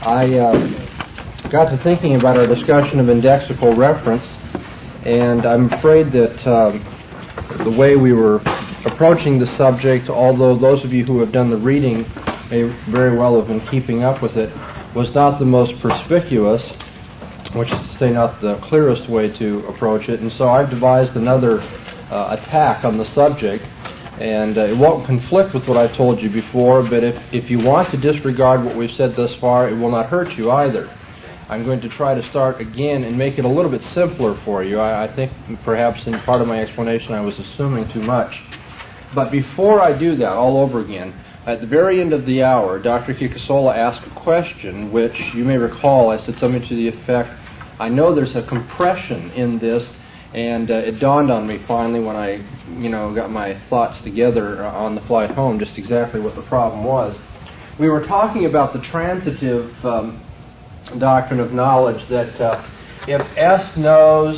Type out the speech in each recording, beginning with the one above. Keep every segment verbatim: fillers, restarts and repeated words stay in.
I uh, got to thinking about our discussion of indexical reference, and I'm afraid that um, the way we were approaching the subject, although those of you who have done the reading may very well have been keeping up with it, was not the most perspicuous, which is to say not the clearest way to approach it, and so I've devised another uh, attack on the subject. And uh, it won't conflict with what I've told you before, but if, if you want to disregard what we've said thus far, it will not hurt you either. I'm going to try to start again and make it a little bit simpler for you. I, I think perhaps in part of my explanation I was assuming too much. But before I do that all over again, at the very end of the hour, Doctor Kikasola asked a question which you may recall I said something to the effect, I know there's a compression in this, and uh, it dawned on me finally when I, you know, got my thoughts together on the flight home just exactly what the problem was. We were talking about the transitive um, doctrine of knowledge that uh, if S knows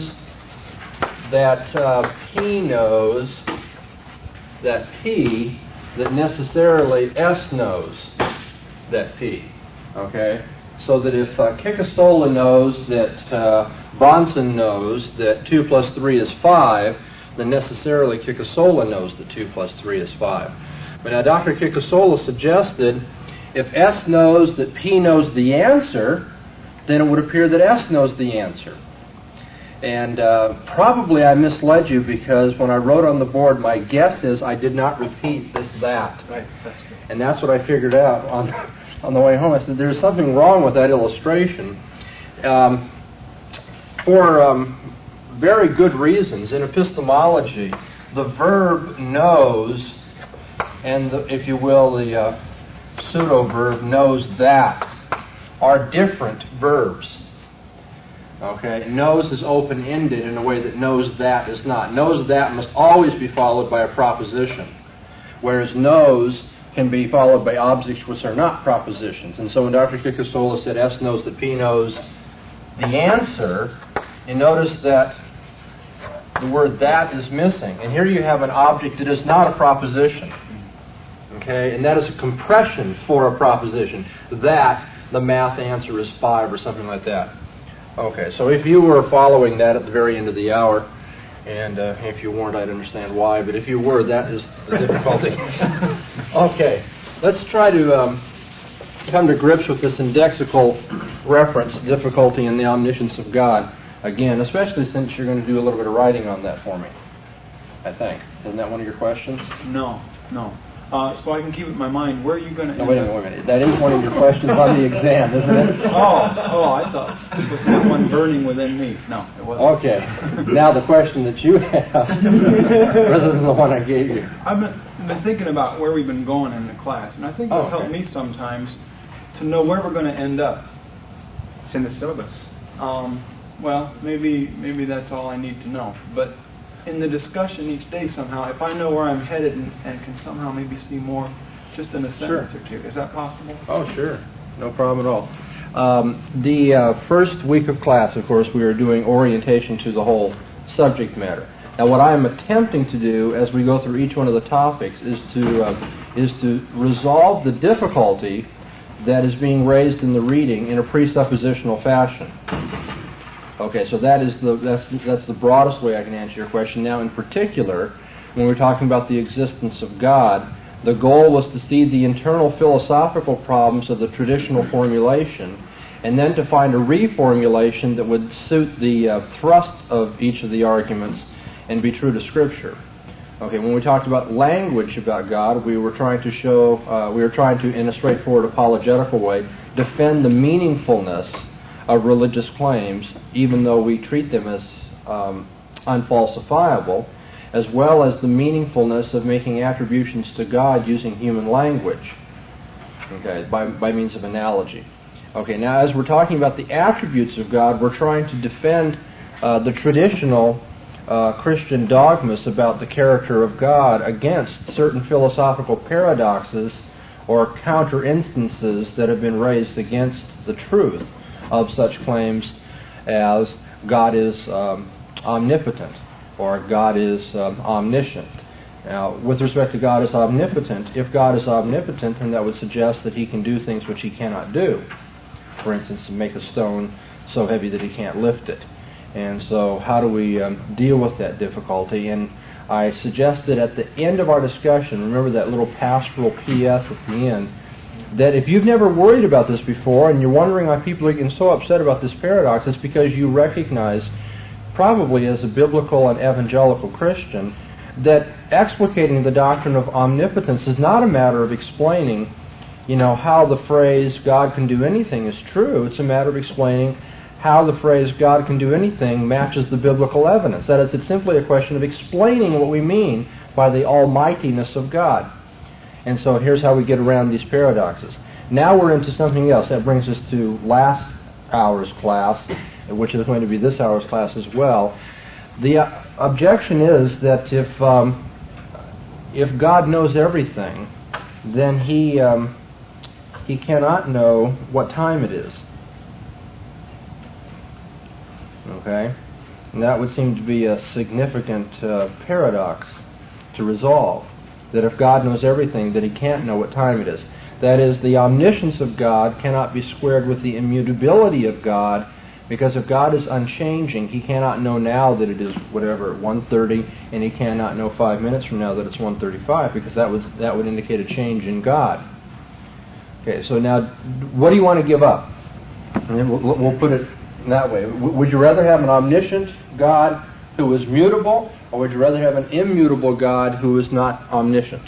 that uh, P knows that P, that necessarily S knows that P. Okay? So that if uh, Kikasola knows that uh, Bahnsen knows that two plus three is five, then necessarily Kikasola knows that two plus three is five. But now Doctor Kikasola suggested if S knows that P knows the answer, then it would appear that S knows the answer. And uh, probably I misled you because when I wrote on the board, my guess is I did not repeat this, that. Right, that's true. And that's what I figured out on, on the way home. I said, there's something wrong with that illustration. Um, For um, very good reasons. In epistemology, the verb knows, and the, if you will, the uh, pseudo-verb knows that, are different verbs. Okay? Knows is open-ended in a way that knows that is not. Knows that must always be followed by a proposition, whereas knows can be followed by objects which are not propositions. And so when Doctor Kikasola said S knows that P knows the answer, you notice that the word that is missing. And here you have an object that is not a proposition. Okay? And that is a compression for a proposition. That, the math answer is five or something like that. Okay, so if you were following that at the very end of the hour, and uh, if you weren't, I'd understand why, but if you were, that is the difficulty. Okay, let's try to um, come to grips with this indexical reference difficulty in the omniscience of God. Again, especially since you're going to do a little bit of writing on that for me, I think. Isn't that one of your questions? No, no. Uh, so I can keep it in my mind, where are you going to no, wait a minute, wait a minute. That is one of your questions on the exam, isn't it? Oh, oh, I thought it was that one burning within me. No, it wasn't. Okay. Now the question that you have, rather than the one I gave you. I've been, been thinking about where we've been going in the class, and I think oh, it'll okay. help me sometimes to know where we're going to end up. It's in the syllabus. Um, well, maybe maybe that's all I need to know. But in the discussion each day somehow, if I know where I'm headed and, and can somehow maybe see more just in a sentence sure. or two, is that possible? Oh, sure. No problem at all. Um, the uh, first week of class, of course, we were doing orientation to the whole subject matter. Now, what I'm attempting to do as we go through each one of the topics is to uh, is to resolve the difficulty that is being raised in the reading in a presuppositional fashion. Okay, so that is the that's that's the broadest way I can answer your question. Now, in particular, when we're talking about the existence of God, the goal was to see the internal philosophical problems of the traditional formulation, and then to find a reformulation that would suit the uh, thrust of each of the arguments and be true to Scripture. Okay, when we talked about language about God, we were trying to show, uh, we were trying to, in a straightforward apologetical way, defend the meaningfulness of religious claims, even though we treat them as um, unfalsifiable, as well as the meaningfulness of making attributions to God using human language, okay, by, by means of analogy. Okay, now as we're talking about the attributes of God, we're trying to defend uh, the traditional uh, Christian dogmas about the character of God against certain philosophical paradoxes or counter-instances that have been raised against the truth of such claims as God is um, omnipotent or God is um, omniscient. Now, with respect to God is omnipotent, if God is omnipotent, then that would suggest that He can do things which He cannot do. for instance, to make a stone so heavy that he can't lift it. And so how do we um, deal with that difficulty? And I suggested at the end of our discussion, remember that little pastoral P S at the end, that if you've never worried about this before and you're wondering why people are getting so upset about this paradox, it's because you recognize, probably as a biblical and evangelical Christian, that explicating the doctrine of omnipotence is not a matter of explaining, you know, how the phrase God can do anything is true. It's a matter of explaining how the phrase God can do anything matches the biblical evidence. That is, it's simply a question of explaining what we mean by the almightiness of God. And so here's how we get around these paradoxes. Now we're into something else. That brings us to last hour's class, which is going to be this hour's class as well. The uh, objection is that if um, if God knows everything, then he um, he cannot know what time it is. Okay? And that would seem to be a significant uh, paradox to resolve. That if God knows everything, that he can't know what time it is. That is, the omniscience of God cannot be squared with the immutability of God, because if God is unchanging, he cannot know now that it is whatever, one thirty, and he cannot know five minutes from now that it's one thirty-five, because that, was, that would indicate a change in God. Okay, so now, what do you want to give up? And we'll, we'll put it that way. Would you rather have an omniscient God who is mutable, or would you rather have an immutable God who is not omniscient?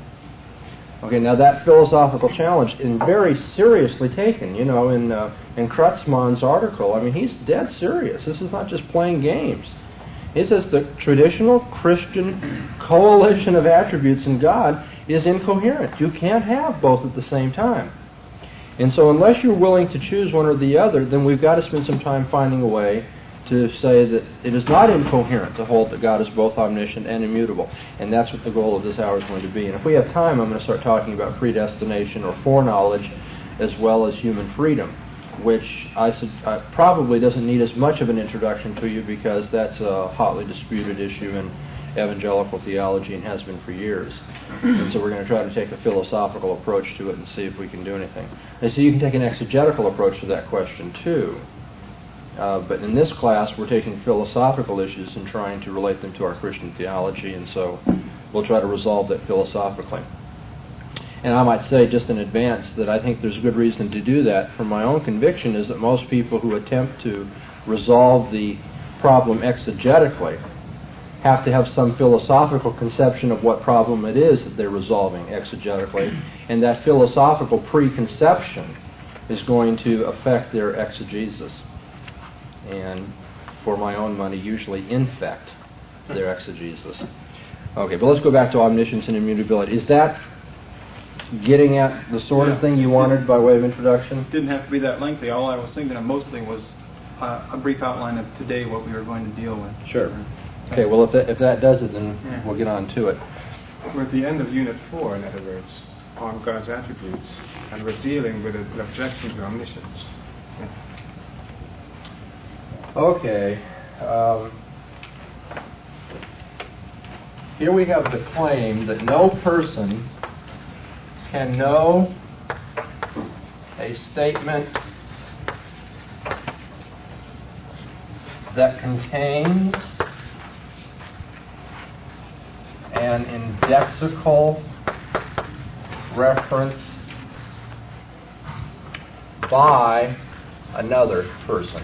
Okay, now that philosophical challenge is very seriously taken, you know, in uh, in Kreutzmann's article. I mean, he's dead serious. This is not just playing games. He says the traditional Christian coalition of attributes in God is incoherent. You can't have both at the same time. And so unless you're willing to choose one or the other, then we've got to spend some time finding a way to say that it is not incoherent to hold that God is both omniscient and immutable. And that's what the goal of this hour is going to be. And if we have time, I'm going to start talking about predestination or foreknowledge as well as human freedom, which I uh, probably doesn't need as much of an introduction to you, because that's a hotly disputed issue in evangelical theology and has been for years. And so we're going to try to take a philosophical approach to it and see if we can do anything. And so you can take an exegetical approach to that question too. Uh, but in this class, we're taking philosophical issues and trying to relate them to our Christian theology, and so we'll try to resolve that philosophically. And I might say just in advance that I think there's good reason to do that. For my own conviction is that most people who attempt to resolve the problem exegetically have to have some philosophical conception of what problem it is that they're resolving exegetically, and that philosophical preconception is going to affect their exegesis, and for my own money, usually infect their exegesis. Okay, but let's go back to omniscience and immutability. Is that getting at the sort yeah. of thing you wanted by way of introduction? It didn't have to be that lengthy. All I was thinking of mostly was uh, a brief outline of today, what we were going to deal with. Sure. Okay, well, if that, if that does it, then yeah. we'll get on to it. We're at the end of Unit four, in other words, on God's attributes, and we're dealing with an objection to omniscience. Yeah. Okay. Um, here we have the claim that no person can know a statement that contains an indexical reference by another person.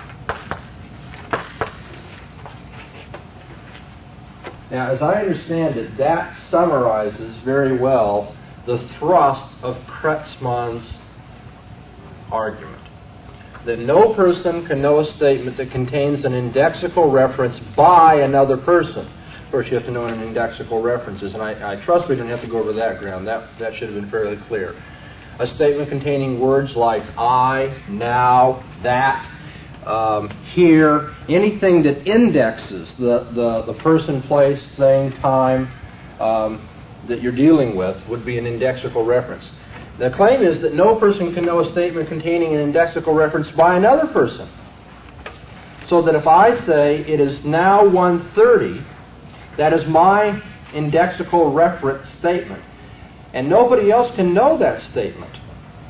Now, as I understand it, that summarizes very well the thrust of Kreutzmann's argument. That no person can know a statement that contains an indexical reference by another person. First, you have to know what an indexical reference is, and I, I trust we don't have to go over that ground. That, that should have been fairly clear. A statement containing words like I, now, that, um, here, anything that indexes the, the, the person, place, thing, time um, that you're dealing with would be an indexical reference. The claim is that no person can know a statement containing an indexical reference by another person. So that if I say it is now one thirty, that is my indexical reference statement. And nobody else can know that statement.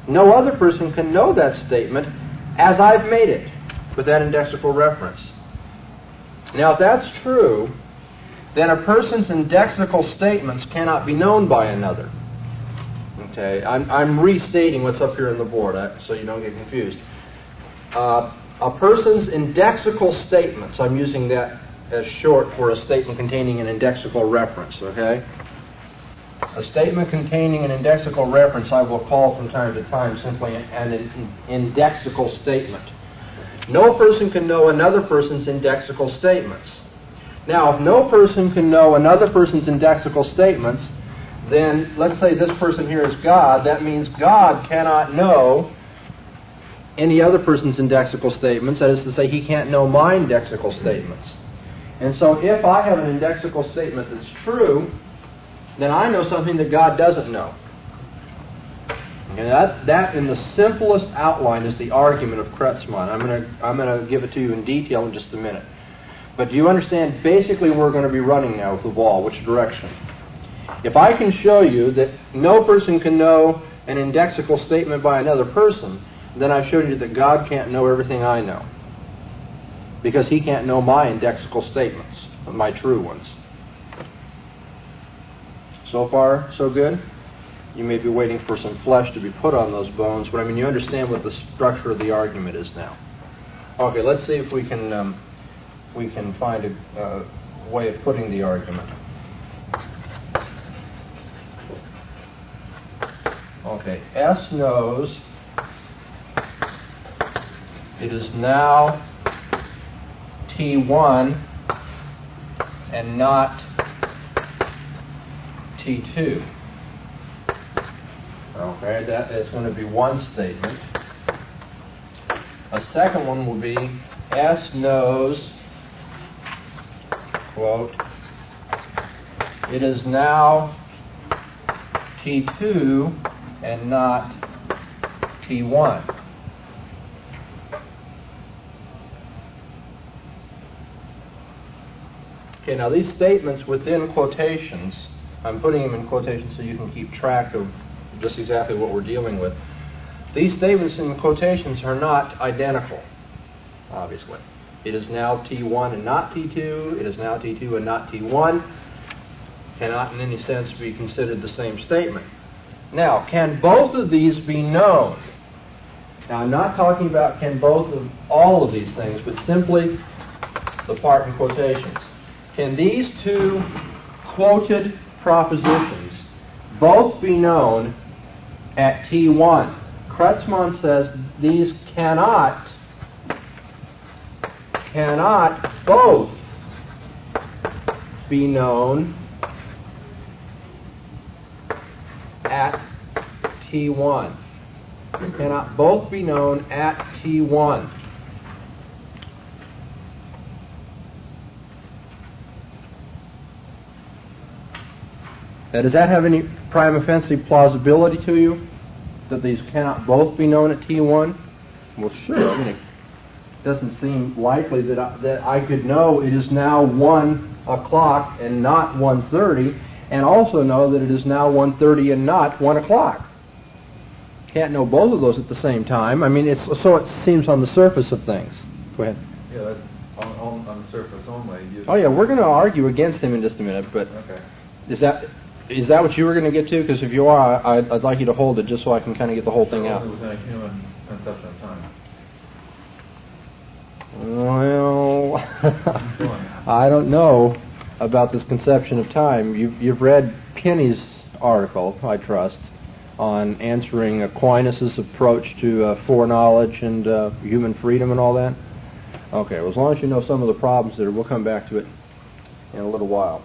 no other person can know that statement as I've made it with that indexical reference. Now, if that's true, then a person's indexical statements cannot be known by another. Okay, I'm, I'm restating what's up here on the board uh, so you don't get confused. Uh, a person's indexical statements, I'm using that as short for a statement containing an indexical reference, okay? A statement containing an indexical reference I will call from time to time simply an indexical statement. No person can know another person's indexical statements. Now, if no person can know another person's indexical statements, then let's say this person here is God. That means God cannot know any other person's indexical statements. That is to say, he can't know my indexical statements. And so if I have an indexical statement that's true, then I know something that God doesn't know. And that, that in the simplest outline, is the argument of Kreutzmann. I'm going to I'm going to give it to you in detail in just a minute. But do you understand basically where we're going to be running now with the ball, which direction? If I can show you that no person can know an indexical statement by another person, then I've showed you that God can't know everything I know. Because he can't know my indexical statements, my true ones. So far, so good? You may be waiting for some flesh to be put on those bones, but I mean, you understand what the structure of the argument is now. Okay, let's see if we can um, we can find a uh, way of putting the argument. Okay, S knows it is now T one and not T two. Okay, that is going to be one statement. A second one will be S knows, quote, it is now T two and not T one. Okay, now these statements within quotations, I'm putting them in quotations so you can keep track of just exactly what we're dealing with. These statements in quotations are not identical, obviously. It is now T one and not T two. It is now T two and not T one. Cannot in any sense be considered the same statement. Now, can both of these be known? Now, I'm not talking about can both of all of these things, but simply the part in quotations. Can these two quoted propositions both be known at T one? Kreutzmann says these cannot, cannot both be known at T one. They cannot both be known at T one. Now, does that have any prima facie plausibility to you, that these cannot both be known at T one? Well, sure. I mean, it doesn't seem likely that I, that I could know it is now one o'clock and not one thirty, and also know that it is now one thirty and not one o'clock. Can't know both of those at the same time. I mean, it's so it seems on the surface of things. Go ahead. Yeah, that's on, on, on the surface only. You oh yeah, we're going to argue against him in just a minute, but okay. is that is that what you were going to get to? Because if you are, I'd, I'd like you to hold it just so I can kind of get the whole thing out. Within a human conception of time. Well, I don't know about this conception of time. You've, you've read Penny's article, I trust, on answering Aquinas' approach to uh, foreknowledge and uh, human freedom and all that? Okay, well, as long as you know some of the problems there, we'll come back to it in a little while.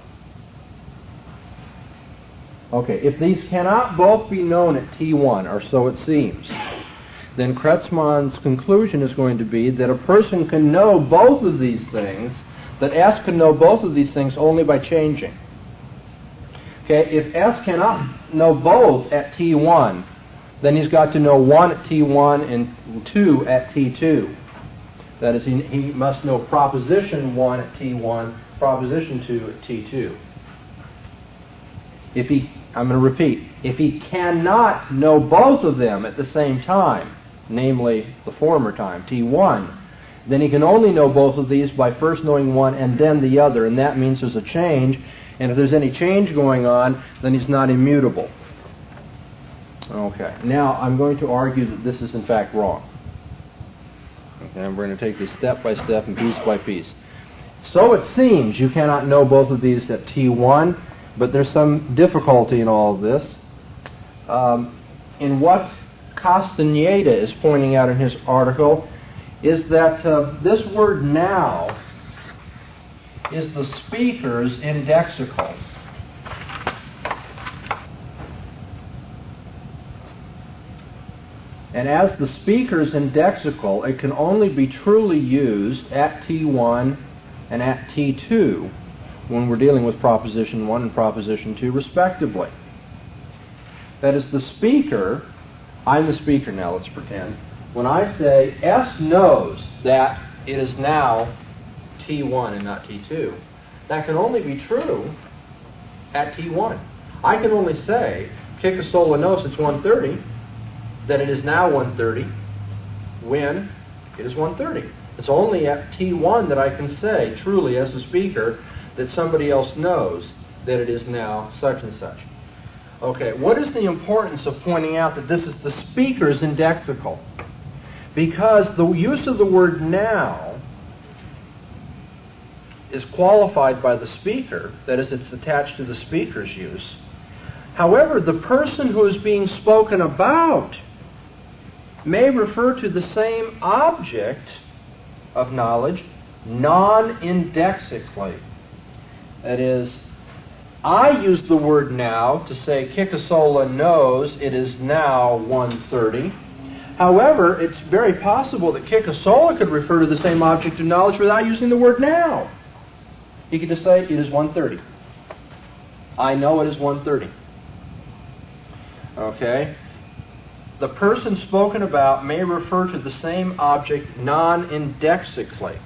Okay, if these cannot both be known at T one, or so it seems, then Kreutzmann's conclusion is going to be that a person can know both of these things, that S can know both of these things only by changing. Okay, if S cannot know both at T one, then he's got to know one at T one and two at T two. That is, he, he must know proposition one at T one, proposition two at T two. If he I'm going to repeat, if he cannot know both of them at the same time, namely the former time, T one, then he can only know both of these by first knowing one and then the other, and that means there's a change, and if there's any change going on, then he's not immutable. Okay, now I'm going to argue that this is in fact wrong. Okay, and we're going to take this step by step and piece by piece. So it seems you cannot know both of these at T one, but there's some difficulty in all of this. Um, in what Castaneda is pointing out in his article is that uh, this word now is the speaker's indexical. And as the speaker's indexical, it can only be truly used at T one and at T two when we're dealing with Proposition one and Proposition two respectively. That is, the speaker, I'm the speaker now, let's pretend. When I say S knows that it is now T one and not T two, that can only be true at T one. I can only say, Kikasola knows it's one thirty, that it is now one thirty, when it is one thirty. It's only at T one that I can say, truly as a speaker, that somebody else knows that it is now such and such. Okay, what is the importance of pointing out that this is the speaker's indexical? Because the use of the word now is qualified by the speaker, that is, it's attached to the speaker's use. However, the person who is being spoken about may refer to the same object of knowledge non-indexically. That is, I use the word now to say Kikasola knows it is now one thirty. However, it's very possible that Kikasola could refer to the same object of knowledge without using the word now. He could just say it is one thirty. I know it is one thirty. Okay? The person spoken about may refer to the same object non-indexically.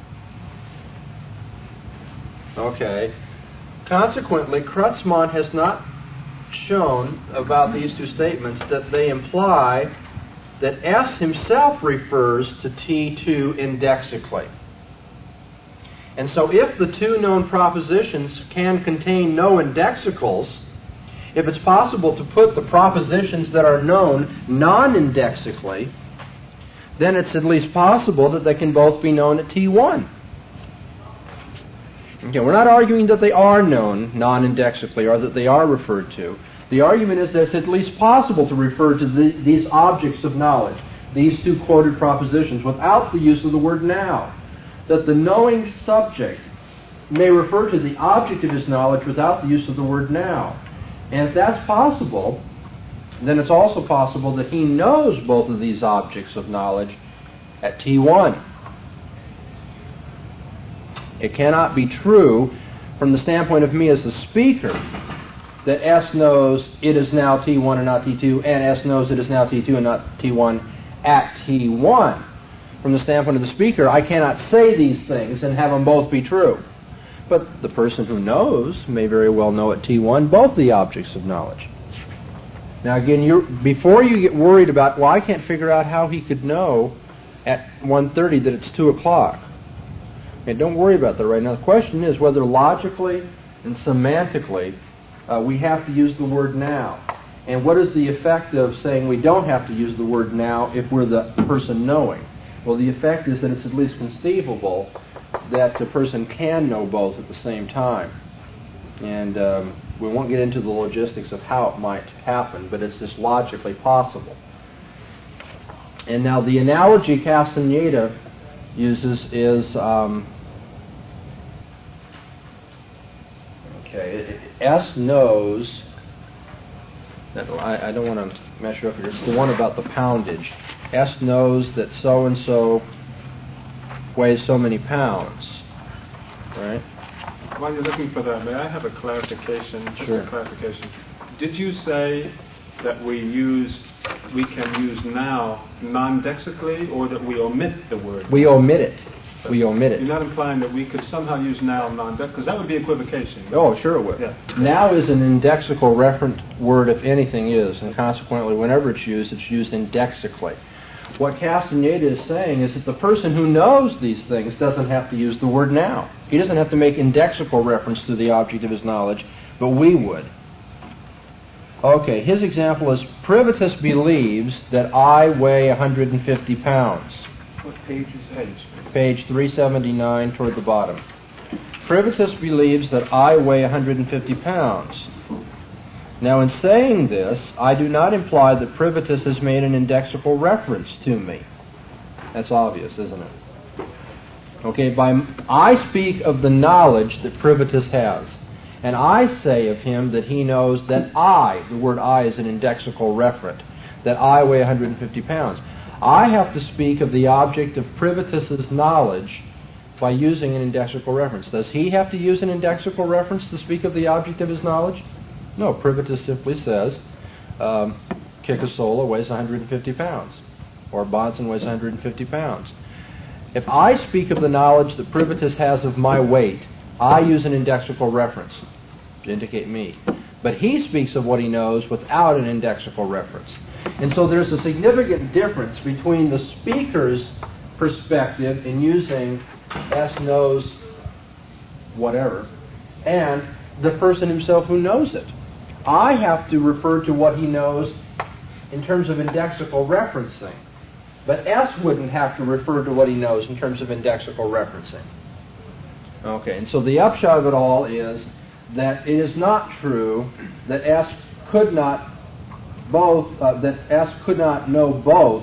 Okay. Consequently, Kreutzmann has not shown about these two statements that they imply that S himself refers to T two indexically. And so if the two known propositions can contain no indexicals, if it's possible to put the propositions that are known non-indexically, then it's at least possible that they can both be known at T one. Okay, we're not arguing that they are known non-indexically or that they are referred to. The argument is that it's at least possible to refer to the, these objects of knowledge, these two quoted propositions, without the use of the word now. That the knowing subject may refer to the object of his knowledge without the use of the word now. And if that's possible, then it's also possible that he knows both of these objects of knowledge at T one. It cannot be true from the standpoint of me as the speaker that S knows it is now T one and not T two, and S knows it is now T two and not T one at T one. From the standpoint of the speaker, I cannot say these things and have them both be true. But the person who knows may very well know at T one both the objects of knowledge. Now again, you're, before you get worried about, well, I can't figure out how he could know at one thirty that it's two o'clock. Okay, don't worry about that right now. The question is whether logically and semantically uh, we have to use the word now. And what is the effect of saying we don't have to use the word now if we're the person knowing? Well, the effect is that it's at least conceivable that the person can know both at the same time. And um, we won't get into the logistics of how it might happen, but it's just logically possible. And now the analogy Castaneda uses is, um, okay, S knows, that I, I don't want to mess you up here, it's the one about the poundage. S knows that so-and-so weighs so many pounds, right? While you're looking for that, may I have a clarification? Just Sure. a clarification. Did you say that we use, we can use now non-dexically, or that we omit the word? We omit it. we omit it. You're not implying that we could somehow use now non, because that would be equivocation. Oh, sure it would. Yeah. Now is an indexical referent word, if anything is, and consequently, whenever it's used, it's used indexically. What Castaneda is saying is that the person who knows these things doesn't have to use the word now. He doesn't have to make indexical reference to the object of his knowledge, but we would. Okay, his example is, Privatus believes that I weigh one hundred fifty pounds. What page is page? Page three seventy-nine toward the bottom. Privatus believes that I weigh one hundred fifty pounds. Now, in saying this, I do not imply that Privatus has made an indexical reference to me. That's obvious, isn't it? Okay, by I speak of the knowledge that Privatus has, and I say of him that he knows that I, the word I is an indexical referent, that I weigh one hundred fifty pounds. I have to speak of the object of Privatus's knowledge by using an indexical reference. Does he have to use an indexical reference to speak of the object of his knowledge? No, Privatus simply says, um, Kikasola weighs one hundred fifty pounds, or Bodson weighs one hundred fifty pounds. If I speak of the knowledge that Privatus has of my weight, I use an indexical reference to indicate me. But he speaks of what he knows without an indexical reference. And so there's a significant difference between the speaker's perspective in using S knows whatever and the person himself who knows it. I have to refer to what he knows in terms of indexical referencing. But S wouldn't have to refer to what he knows in terms of indexical referencing. Okay, and so the upshot of it all is that it is not true that S could not both uh, that S could not know both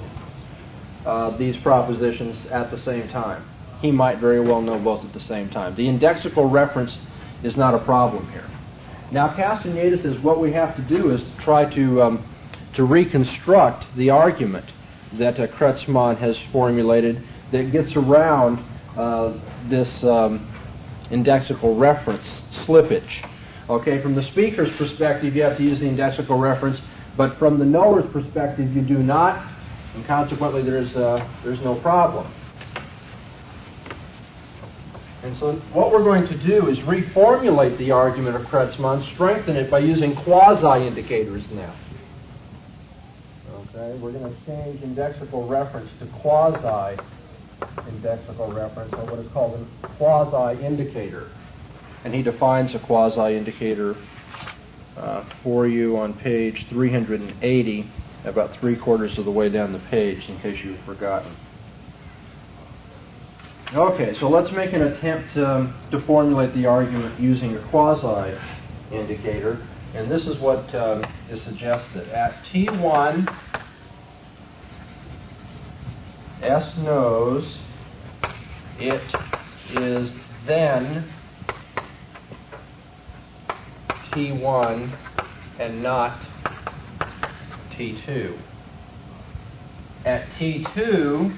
uh, these propositions at the same time. He might very well know both at the same time. The indexical reference is not a problem here. Now, Castaneda says what we have to do is try to um, to reconstruct the argument that uh, Kreutzmann has formulated that gets around uh, this um, indexical reference slippage. Okay, from the speaker's perspective, you have to use the indexical reference, but from the knower's perspective, you do not, and consequently, there's uh, there's no problem. And so what we're going to do is reformulate the argument of Kreutzmann, strengthen it by using quasi-indicators now. Okay, we're going to change indexical reference to quasi-indexical reference, or what is called a quasi-indicator. And he defines a quasi-indicator uh, for you on page three eighty, about three quarters of the way down the page, in case you've forgotten. Okay, so let's make an attempt um, to formulate the argument using a quasi-indicator, and this is what um, is suggested. At T one, S knows it is then T one and not T two. At T two,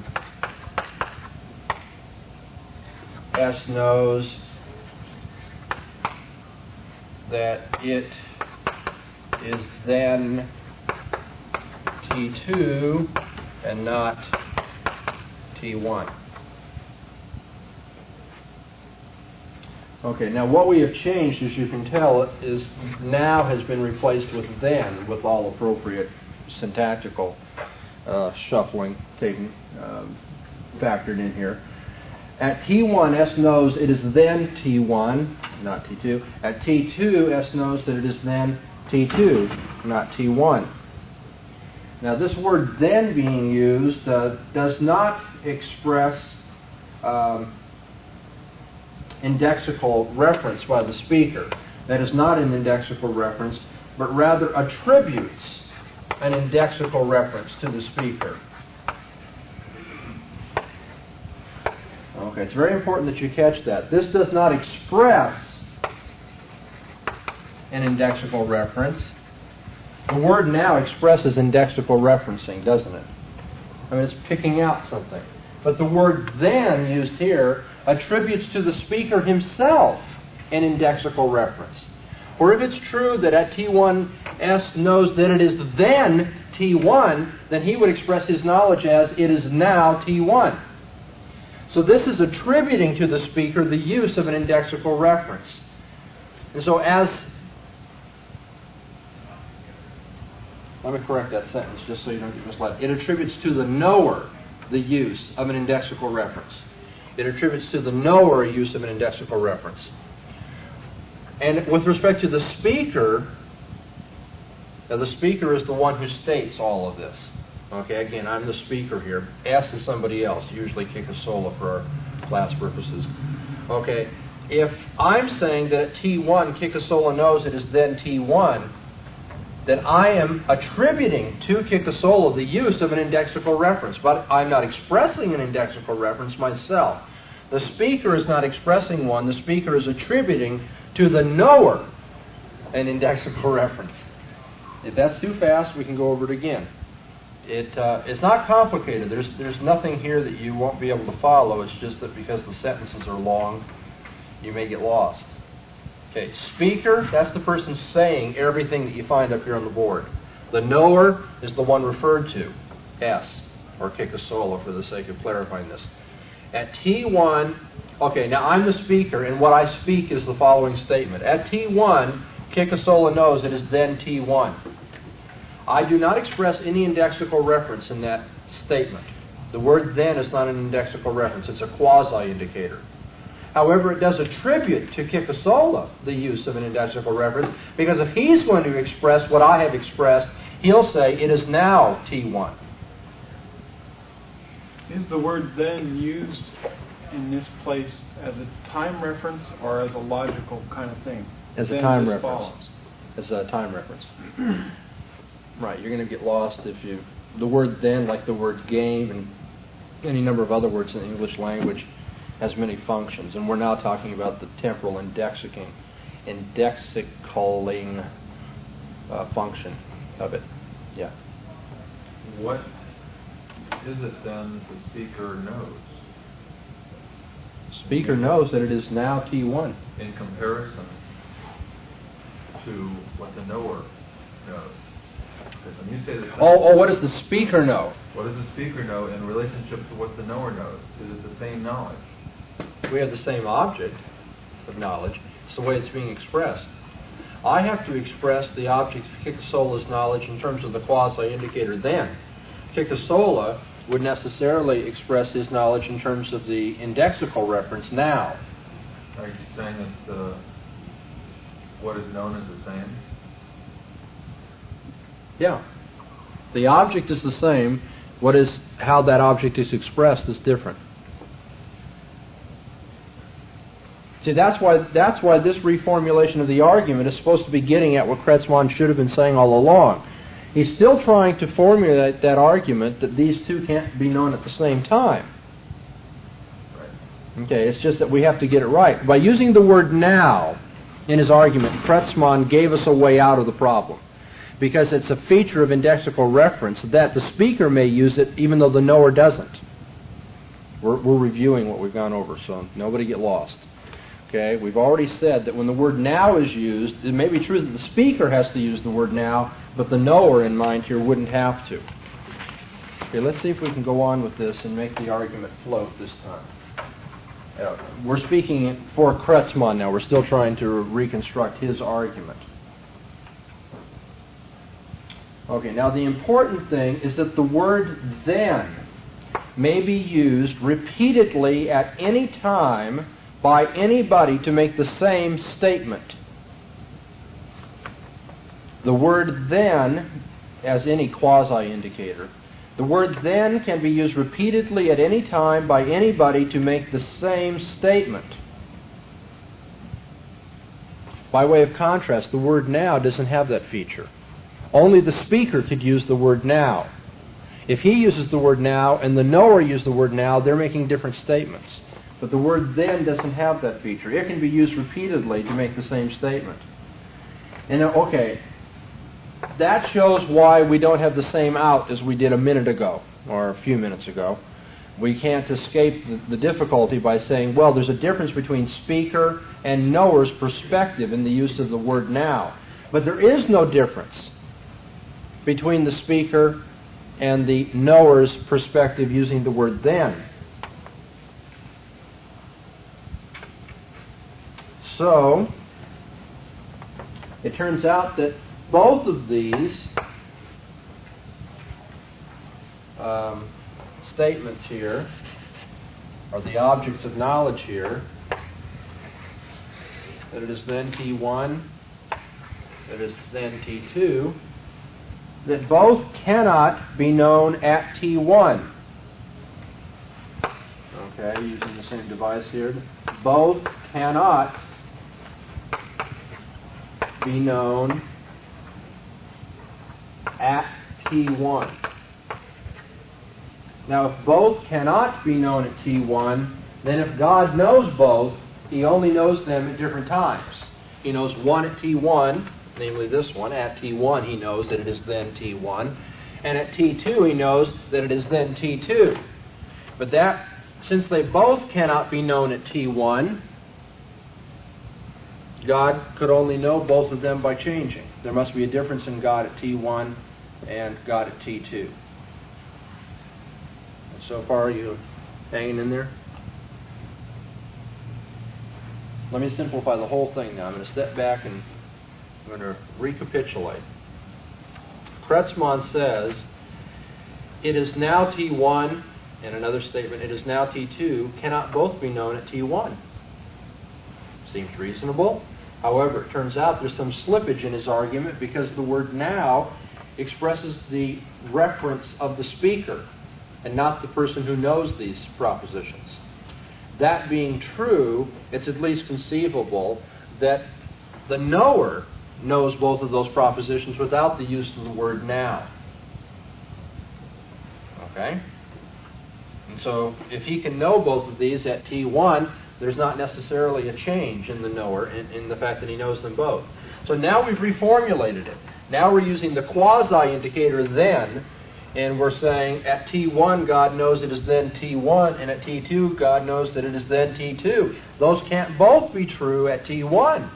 S knows that it is then T two and not T one. Okay, now what we have changed, as you can tell, is now has been replaced with then, with all appropriate syntactical uh, shuffling taken uh, factored in here. At T one, S knows it is then T one, not T two. At T two, S knows that it is then T two, not T one. Now, this word then being used uh, does not express um, indexical reference by the speaker. That is not an indexical reference, but rather attributes an indexical reference to the speaker. Okay, it's very important that you catch that. This does not express an indexical reference. The word now expresses indexical referencing, doesn't it? I mean, it's picking out something. But the word then used here attributes to the speaker himself an indexical reference. Or if it's true that at T one, S knows that it is then T one, then he would express his knowledge as it is now T one. So this is attributing to the speaker the use of an indexical reference. And so as... Let me correct that sentence just so you don't get misled. It attributes to the knower the use of an indexical reference. It attributes to the knower a use of an indexical reference. And with respect to the speaker, now the speaker is the one who states all of this. Okay, again, I'm the speaker here. S is somebody else, usually Kikasola for our class purposes. Okay, if I'm saying that at T one, Kikasola knows it is then T one, then I am attributing to Kikasola the use of an indexical reference, but I'm not expressing an indexical reference myself. The speaker is not expressing one. The speaker is attributing to the knower an indexical reference. If that's too fast, we can go over it again. It, uh, it's not complicated. There's, there's nothing here that you won't be able to follow. It's just that because the sentences are long, you may get lost. Okay, speaker, that's the person saying everything that you find up here on the board. The knower is the one referred to, S, or Kikasola for the sake of clarifying this. At T one, okay, now I'm the speaker, and what I speak is the following statement. At T one, Kikasola knows it is then T one. I do not express any indexical reference in that statement. The word then is not an indexical reference. It's a quasi-indicator. However, it does attribute to Kikasola the use of an indexical reference, because if he's going to express what I have expressed, he'll say it is now T one. Is the word then used in this place as a time reference or as a logical kind of thing? As a then time this reference. follows. As a time reference. Right, you're going to get lost if you... The word then, like the word game and any number of other words in the English language, has many functions. And we're now talking about the temporal indexicing, indexicaling uh, function of it. Yeah. What is it then the speaker knows? Speaker knows that it is now T one. In comparison to what the knower knows. Because when you say the Oh, oh, what does the speaker know? what does the speaker know in relationship to what the knower knows? Is it the same knowledge? We have the same object of knowledge. It's the way it's being expressed. I have to express the object of Kikasola's knowledge in terms of the quasi-indicator then. Kikasola would necessarily express his knowledge in terms of the indexical reference now. Are you saying that the, what is known is the same? Yeah. The object is the same. What is how that object is expressed is different. See, that's why that's why this reformulation of the argument is supposed to be getting at what Kreutzmann should have been saying all along. He's still trying to formulate that argument that these two can't be known at the same time. Right. Okay, it's just that we have to get it right. By using the word now in his argument, Kreutzmann gave us a way out of the problem, because it's a feature of indexical reference that the speaker may use it even though the knower doesn't. We're, we're reviewing what we've gone over, so nobody get lost. Okay, we've already said that when the word now is used, it may be true that the speaker has to use the word now, but the knower in mind here wouldn't have to. Okay, let's see if we can go on with this and make the argument float this time. Uh, we're speaking for Kreutzmann now. We're still trying to reconstruct his argument. Okay, now the important thing is that the word then may be used repeatedly at any time by anybody to make the same statement. The word then, as any quasi-indicator, the word then can be used repeatedly at any time by anybody to make the same statement. By way of contrast, the word now doesn't have that feature. Only the speaker could use the word now. If he uses the word now and the knower uses the word now, they're making different statements. But the word then doesn't have that feature. It can be used repeatedly to make the same statement. And okay, that shows why we don't have the same out as we did a minute ago, or a few minutes ago. We can't escape the, the difficulty by saying, well, there's a difference between speaker and knower's perspective in the use of the word now. But there is no difference between the speaker and the knower's perspective using the word then. so, it turns out that both of these um, statements here, or the objects of knowledge here, that it is then T one, that it is then T two, that both cannot be known at T one. Okay, using the same device here. Both cannot be known at T one. Now, if both cannot be known at T one, then if God knows both, He only knows them at different times. He knows one at T one, namely this one. At T one, He knows that it is then T one. And at T two, He knows that it is then T two. But that, since they both cannot be known at T one, God could only know both of them by changing. There must be a difference in God at T one and God at T two. And so far, are you hanging in there? Let me simplify the whole thing now. I'm going to step back and I'm going to recapitulate. Kretzmann says, it is now T one, and another statement, it is now T two, cannot both be known at T one. Seems reasonable. However, it turns out there's some slippage in his argument because the word now expresses the reference of the speaker and not the person who knows these propositions. That being true, it's at least conceivable that the knower knows both of those propositions without the use of the word now. Okay? And so, if he can know both of these at T one, there's not necessarily a change in the knower in, in the fact that he knows them both. So now we've reformulated it. Now we're using the quasi-indicator then, and we're saying at T one God knows it is then T one, and at T two God knows that it is then T two. Those can't both be true at T one.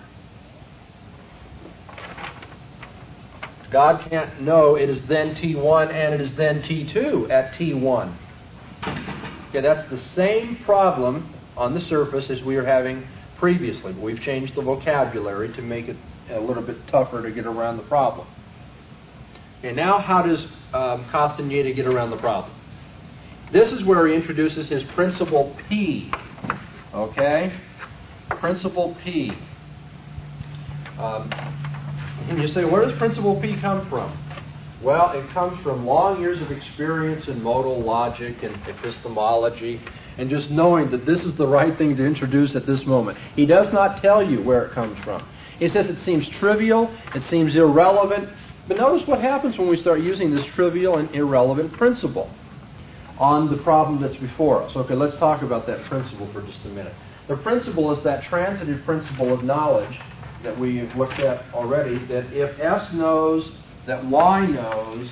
God can't know it is then T one and it is then T two at T one. Okay, that's the same problem on the surface as we were having previously, but we've changed the vocabulary to make it a little bit tougher to get around the problem. Okay, now how does um, Castaneda get around the problem? This is where he introduces his principle P. Okay? Principle P. Um, and you say, where does principle P come from? Well, it comes from long years of experience in modal logic and epistemology, and just knowing that this is the right thing to introduce at this moment. He does not tell you where it comes from. He says it seems trivial, it seems irrelevant, but notice what happens when we start using this trivial and irrelevant principle on the problem that's before us. Okay, let's talk about that principle for just a minute. The principle is that transitive principle of knowledge that we've looked at already, that if S knows that Y knows,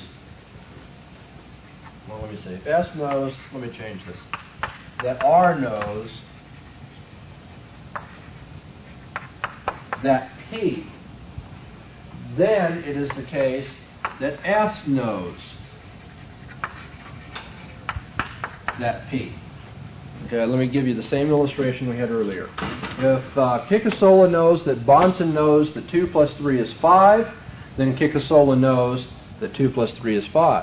well, let me see, if S knows, let me change this, that R knows that P, then it is the case that S knows that P. Okay, let me give you the same illustration we had earlier. If uh, Kikasola knows that Bonson knows that two plus three is five, then Kikasola knows that two plus three is five.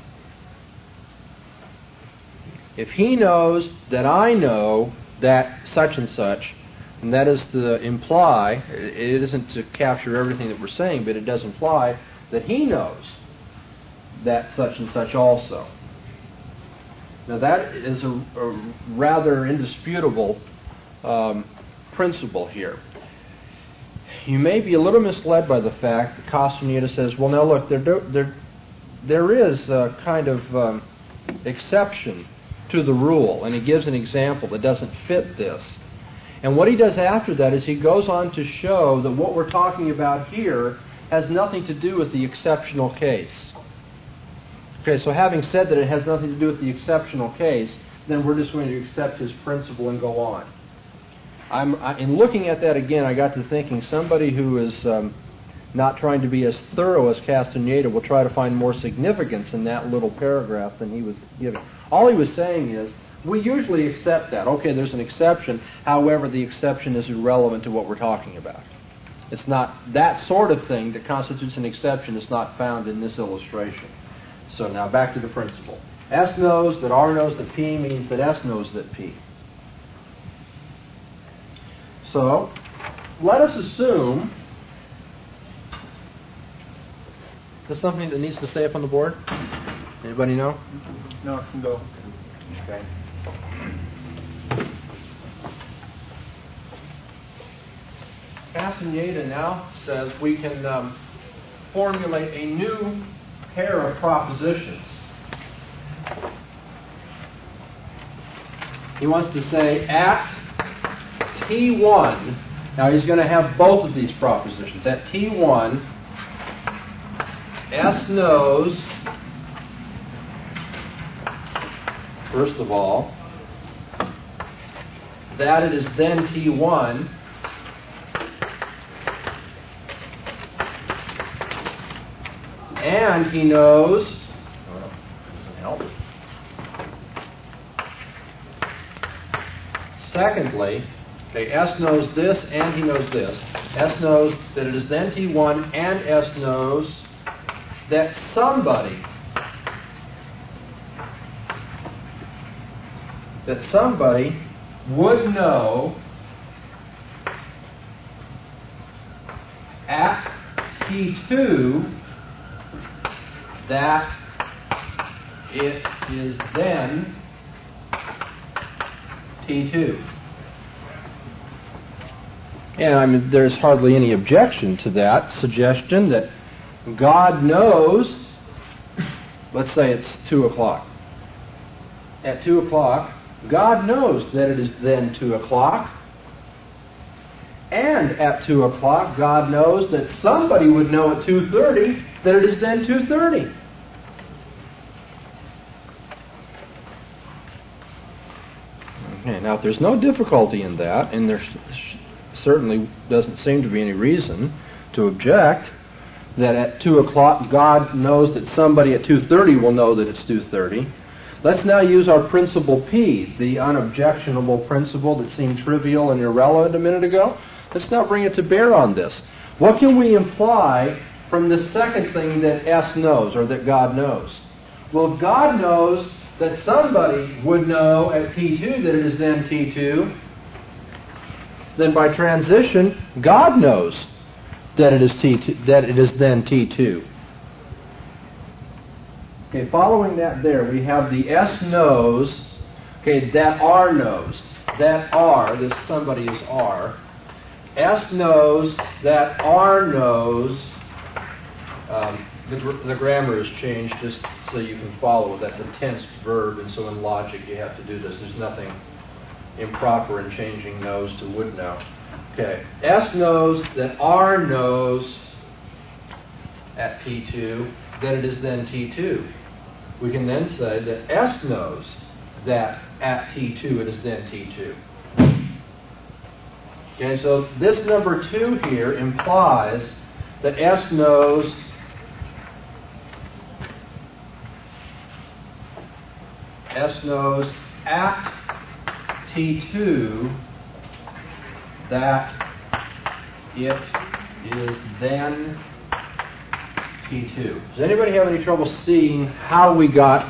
If he knows that I know that such and such, and that is to imply, it isn't to capture everything that we're saying, but it does imply that he knows that such and such also. Now that is a, a rather indisputable um, principle here. You may be a little misled by the fact that Castaneda says, well, now look, there, there, there is a kind of um, exception to the rule, and he gives an example that doesn't fit this. And what he does after that is he goes on to show that what we're talking about here has nothing to do with the exceptional case. Okay, so having said that it has nothing to do with the exceptional case, then we're just going to accept his principle and go on. I'm, I, in looking at that again, I got to thinking somebody who is um, not trying to be as thorough as Castaneda will try to find more significance in that little paragraph than he was giving. All he was saying is, we usually accept that. Okay, there's an exception. However, the exception is irrelevant to what we're talking about. It's not that sort of thing that constitutes an exception is not found in this illustration. So now back to the principle. S knows that R knows that P means that S knows that P. So let us assume... Is there something that needs to stay up on the board? Anybody know? No, it can go. Okay. Castaneda now says we can um, formulate a new pair of propositions. He wants to say at T one, now he's going to have both of these propositions. At T one, S knows, first of all, that it is then T one, and he knows, oh, doesn't help. Secondly, okay, S knows this and he knows this. S knows that it is then T one, and S knows that somebody, that somebody would know at T two that it is then T two. And I mean, there's hardly any objection to that suggestion that God knows, let's say it's two o'clock. At two o'clock, God knows that it is then two o'clock. And at two o'clock, God knows that somebody would know at two thirty that it is then two thirty. Okay, now if there's no difficulty in that, and there certainly doesn't seem to be any reason to object, that at two o'clock God knows that somebody at two thirty will know that it's two thirty. Let's now use our principle P, the unobjectionable principle that seemed trivial and irrelevant a minute ago. Let's now bring it to bear on this. What can we imply from the second thing that S knows, or that God knows? Well, if God knows that somebody would know at T two that it is then T two, then by transition, God knows that it is T two, that it is then T two. Okay, following that there, we have the S knows, okay, that R knows. That R, this somebody is R. S knows that R knows. Um, the, gr- the grammar is changed just so you can follow. That's a tense verb, and so in logic you have to do this. There's nothing improper in changing knows to would know. Okay, S knows that R knows at T two that it is then T two. We can then say that S knows that at T two it is then T two. Okay, so this number two here implies that S knows S knows at T two that it is then T two. Does anybody have any trouble seeing how we got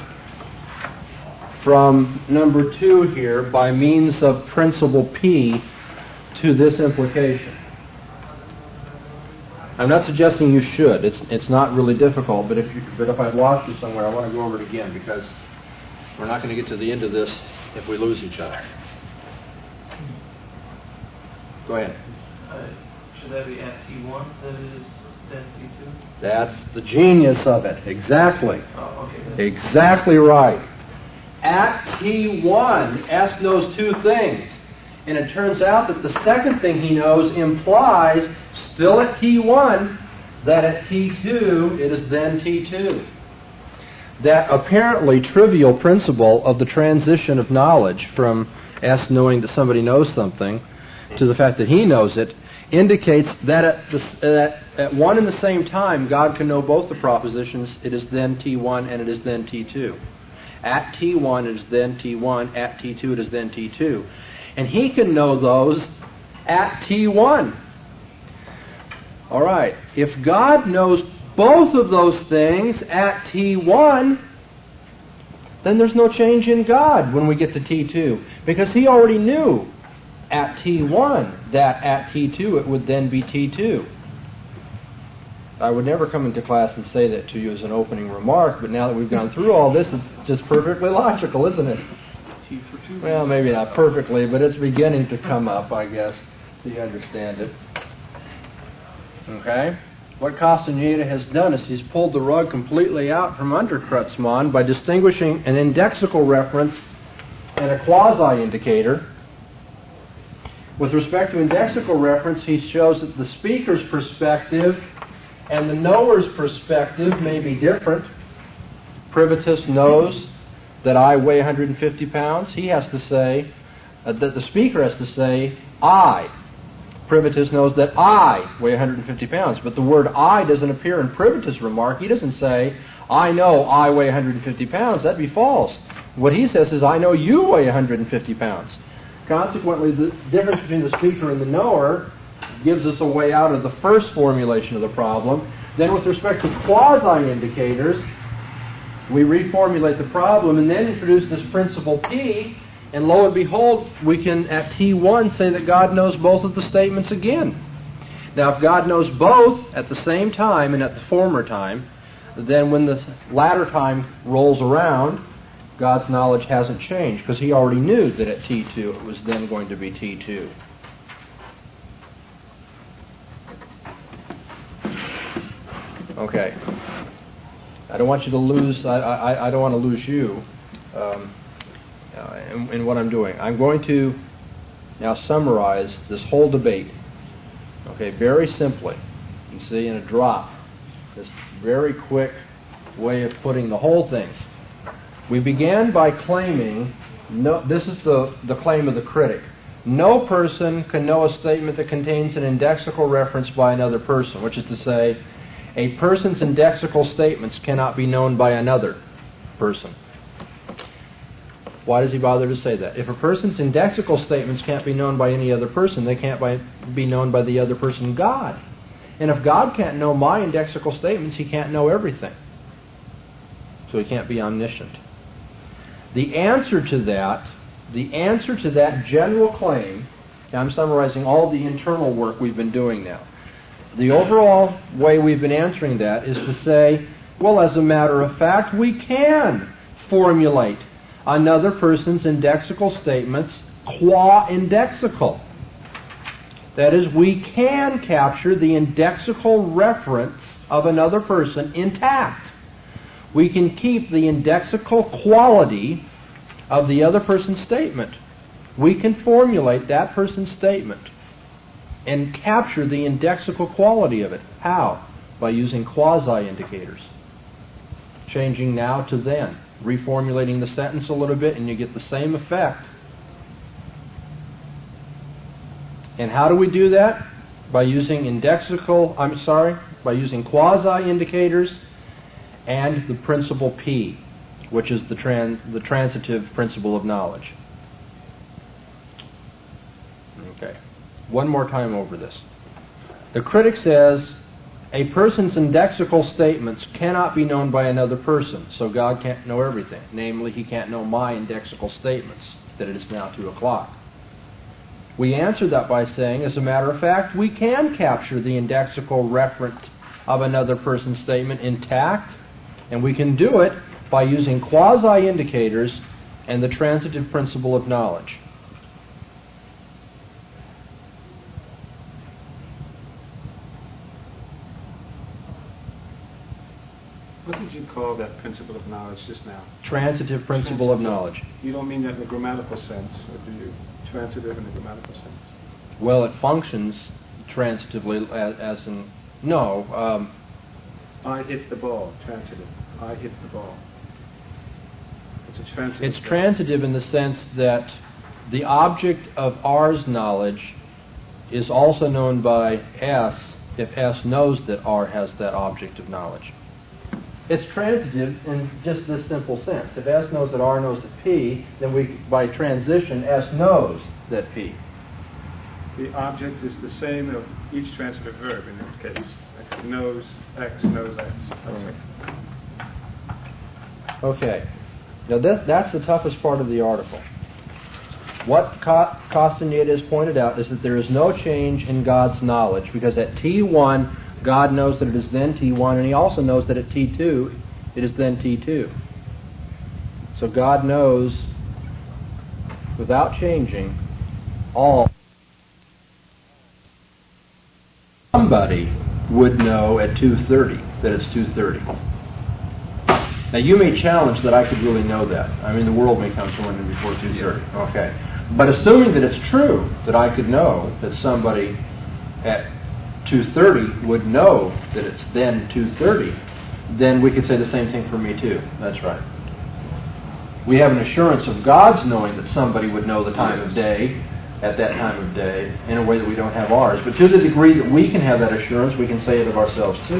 from number two here by means of principle P to this implication? I'm not suggesting you should. It's it's not really difficult, but if you, but if I've lost you somewhere, I want to go over it again because we're not going to get to the end of this if we lose each other. Go ahead. Uh, should that be at T one that it is then T two? That's the genius of it. Exactly. Oh, okay. Then. Exactly right. At T one, S knows two things. And it turns out that the second thing he knows implies, still at T one, that at T two, it is then T two. That apparently trivial principle of the transition of knowledge from S knowing that somebody knows something to the fact that he knows it indicates that at, the, that at one and the same time, God can know both the propositions, it is then T one and it is then T two. At T one it is then T one, at T two it is then T two. And he can know those at T one. All right, if God knows both of those things at T one, then there's no change in God when we get to T two, because he already knew at T one that at T two it would then be T two. I would never come into class and say that to you as an opening remark, but now that we've gone through all this, it's just perfectly logical, isn't it? T for two. Well, maybe not perfectly, but it's beginning to come up, I guess, so you understand it. Okay? What Castaneda has done is he's pulled the rug completely out from under Kreutzmann by distinguishing an indexical reference and a quasi-indicator. With respect to indexical reference, he shows that the speaker's perspective and the knower's perspective may be different. Privatus knows that I weigh one hundred fifty pounds. He has to say, uh, that the speaker has to say, I. Privatus knows that I weigh one hundred fifty pounds, but the word I doesn't appear in Privatus' remark. He doesn't say, I know I weigh one hundred fifty pounds. That'd be false. What he says is, I know you weigh one hundred fifty pounds. Consequently, the difference between the speaker and the knower gives us a way out of the first formulation of the problem. Then with respect to quasi-indicators, we reformulate the problem and then introduce this principle P, and lo and behold, we can at T one say that God knows both of the statements again. Now, if God knows both at the same time and at the former time, then when the latter time rolls around, God's knowledge hasn't changed, because he already knew that at T two it was then going to be T two. Okay. I don't want you to lose, I, I, I don't want to lose you um, uh, in, in what I'm doing. I'm going to now summarize this whole debate. Okay, very simply. You see, in a drop, this very quick way of putting the whole thing. We began by claiming, no, this is the, the claim of the critic, no person can know a statement that contains an indexical reference by another person, which is to say, a person's indexical statements cannot be known by another person. Why does he bother to say that? If a person's indexical statements can't be known by any other person, they can't by, be known by the other person, God. And if God can't know my indexical statements, he can't know everything. So he can't be omniscient. The answer to that, the answer to that general claim, and I'm summarizing all the internal work we've been doing now. The overall way we've been answering that is to say, well, as a matter of fact, we can formulate another person's indexical statements qua indexical. That is, we can capture the indexical reference of another person intact. We can keep the indexical quality of the other person's statement. We can formulate that person's statement and capture the indexical quality of it. How? By using quasi-indicators. Changing now to then. Reformulating the sentence a little bit and you get the same effect. And how do we do that? By using indexical, I'm sorry, by using quasi-indicators and the principle P, which is the, trans, the transitive principle of knowledge. Okay. One more time over this. The critic says, a person's indexical statements cannot be known by another person, so God can't know everything. Namely, he can't know my indexical statements, that it is now two o'clock. We answer that by saying, as a matter of fact, we can capture the indexical reference of another person's statement intact, and we can do it by using quasi-indicators and the transitive principle of knowledge. What did you call that principle of knowledge just now? Transitive principle of knowledge. You don't mean that in the grammatical sense, or do you? Transitive in the grammatical sense. Well, it functions transitively as, as in, no. Um, I hit the ball, transitive. I hit the ball. It's a transitive. It's transitive in the sense that the object of R's knowledge is also known by S if S knows that R has that object of knowledge. It's transitive in just this simple sense. If S knows that R knows that P, then we, by transition, S knows that P. The object is the same of each transitive verb in this case. X knows X knows X. Okay. Okay. Now that, that's the toughest part of the article. What Castaneda has pointed out is that there is no change in God's knowledge, because at T one, God knows that it is then T one, and He also knows that at T two, it is then T two. So God knows, without changing, all. Somebody would know at two thirty that it's two thirty. Now, you may challenge that I could really know that. I mean, the world may come to an end before two thirty. Okay. But assuming that it's true that I could know that somebody at two thirty would know that it's then two thirty, then we could say the same thing for me too. That's right. We have an assurance of God's knowing that somebody would know the time of day at that time of day in a way that we don't have ours. But to the degree that we can have that assurance, we can say it of ourselves too.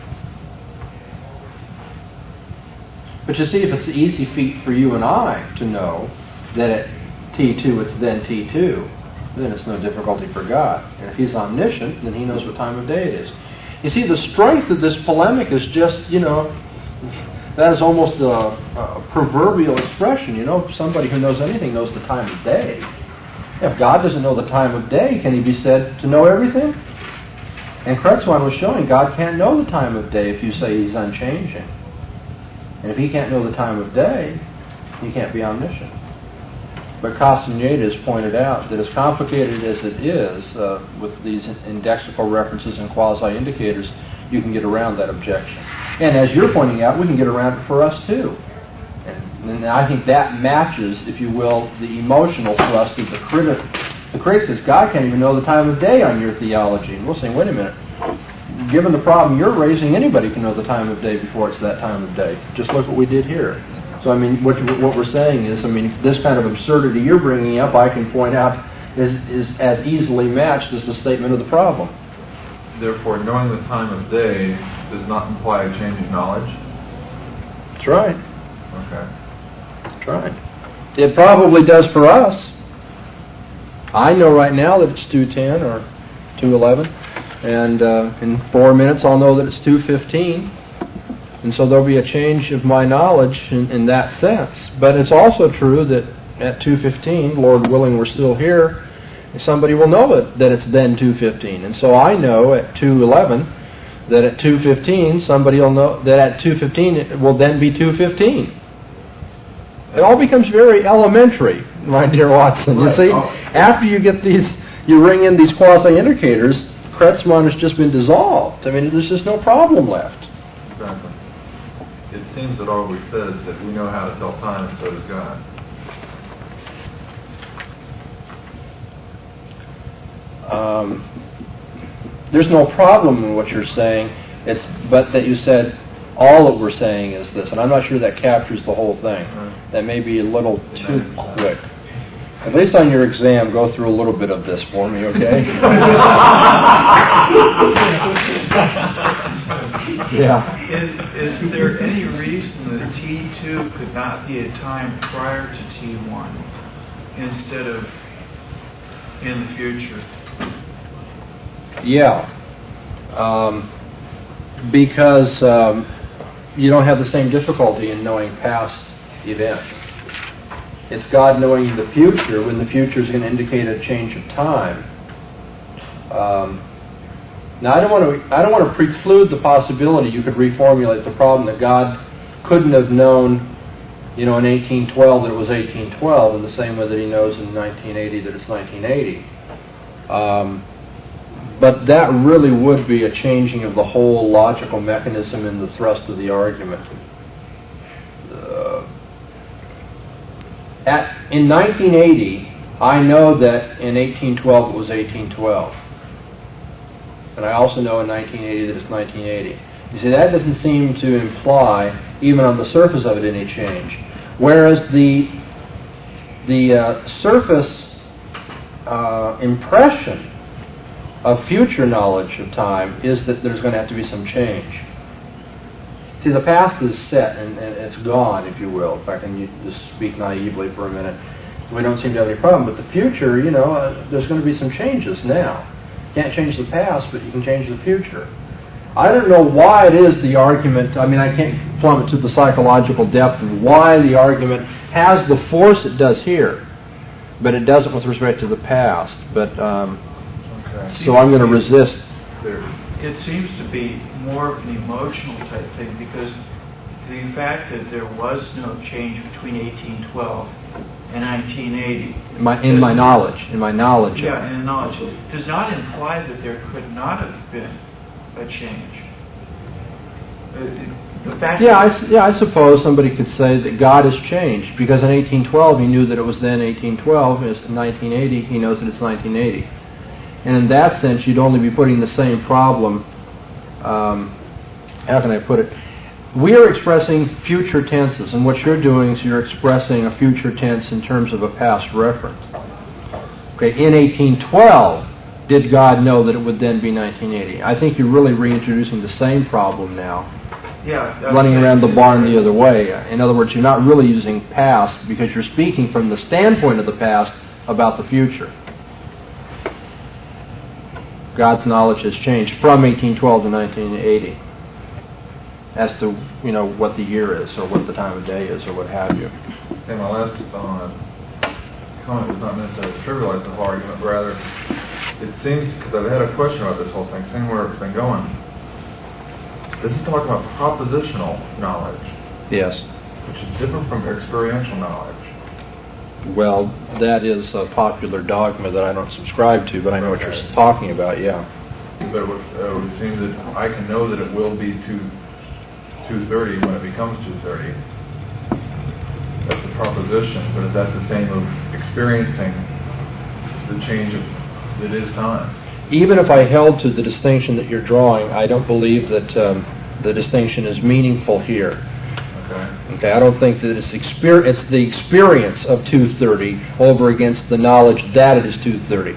But you see, if it's an easy feat for you and I to know that at T two it's then T two, then it's no difficulty for God. And if He's omniscient, then He knows what time of day it is. You see, the strength of this polemic is just, you know, that is almost a, a proverbial expression. You know, somebody who knows anything knows the time of day. If God doesn't know the time of day, can He be said to know everything? And Kreutzmann was showing God can't know the time of day if you say He's unchanging. And if He can't know the time of day, He can't be omniscient. But Castaneda has pointed out that as complicated as it is uh, with these indexical references and quasi-indicators, you can get around that objection. And as you're pointing out, we can get around it for us too. And, and I think that matches, if you will, the emotional thrust of the critic. The critic says, God can't even know the time of day on your theology. And we'll say, wait a minute. Given the problem you're raising, anybody can know the time of day before it's that time of day. Just look what we did here. So, I mean, what, what we're saying is, I mean, this kind of absurdity you're bringing up, I can point out, is, is as easily matched as the statement of the problem. Therefore, knowing the time of day does not imply a change in knowledge? That's right. Okay. That's right. It probably does for us. I know right now that it's two ten or two eleven, and uh, in four minutes I'll know that it's two fifteen. And so there'll be a change of my knowledge in, in that sense. But it's also true that at two fifteen, Lord willing we're still here, somebody will know it, that it's then two fifteen. And so I know at two eleven that at two fifteen, somebody will know that at two fifteen it will then be two fifteen. It all becomes very elementary, my dear Watson. You see, after you get these, you ring in these quasi-indicators, Kreutzmann has just been dissolved. I mean, there's just no problem left. Exactly. It seems that all we said is that we know how to tell time, and so does God. Um, there's no problem in what you're saying, it's but that you said all that we're saying is this, and I'm not sure that captures the whole thing. Right. That may be a little too quick. At least on your exam, go through a little bit of this for me, okay? Yeah. Is, is there any reason that T two could not be a time prior to T one instead of in the future? Yeah. Um, because um, you don't have the same difficulty in knowing past events. It's God knowing the future when the future is going to indicate a change of time. Um, now, I don't want to. I don't want to preclude the possibility you could reformulate the problem that God couldn't have known, you know, in eighteen twelve that it was eighteen twelve, in the same way that He knows in nineteen eighty that it's nineteen eighty. Um, but that really would be a changing of the whole logical mechanism and the thrust of the argument. Uh, At, in nineteen eighty, I know that in eighteen twelve it was eighteen twelve. And I also know in nineteen eighty that it's nineteen eighty. You see, that doesn't seem to imply, even on the surface of it, any change. Whereas the, the uh, surface uh, impression of future knowledge of time is that there's going to have to be some change. See, the past is set and, and it's gone, if you will. If I can just speak naively for a minute. We don't seem to have any problem. But the future, you know, uh, there's going to be some changes now. Can't change the past, but you can change the future. I don't know why it is the argument, I mean, I can't plumb it to the psychological depth of why the argument has the force it does here, but it doesn't with respect to the past. But um, Okay. so I'm going to resist. There. It seems to be more of an emotional type thing, because the fact that there was no change between eighteen twelve and nineteen eighty. My, in my knowledge, in my knowledge. of- Yeah, and knowledge does not imply that there could not have been a change. Uh, The fact Yeah, I, that- s- yeah, I suppose somebody could say that God has changed, because in eighteen twelve he knew that it was then eighteen twelve, and in nineteen eighty he knows that it's nineteen eighty. And in that sense, you'd only be putting the same problem, um, how can I put it? We are expressing future tenses, and what you're doing is you're expressing a future tense in terms of a past reference. Okay, in eighteen twelve, did God know that it would then be nineteen eighty? I think you're really reintroducing the same problem now, yeah, that's- running around the barn the other way. In other words, you're not really using past because you're speaking from the standpoint of the past about the future. God's knowledge has changed from eighteen twelve to nineteen eighty as to, you know, what the year is or what the time of day is or what have you. And my last uh, comment was not meant to trivialize the whole argument, but rather it seems, because I've had a question about this whole thing, seeing where it's been going. This is talking about propositional knowledge, Yes. which is different from experiential knowledge. Well, that is a popular dogma that I don't subscribe to, but I know what you're Okay. talking about, yeah. But it would, uh, it would seem that I can know that it will be two two thirty when it becomes two thirty. That's a proposition, but is that the same of experiencing the change of that is time? Even if I held to the distinction that you're drawing, I don't believe that um, the distinction is meaningful here. Okay. Okay, I don't think that it's, exper- it's the experience of two thirty over against the knowledge that it is two thirty.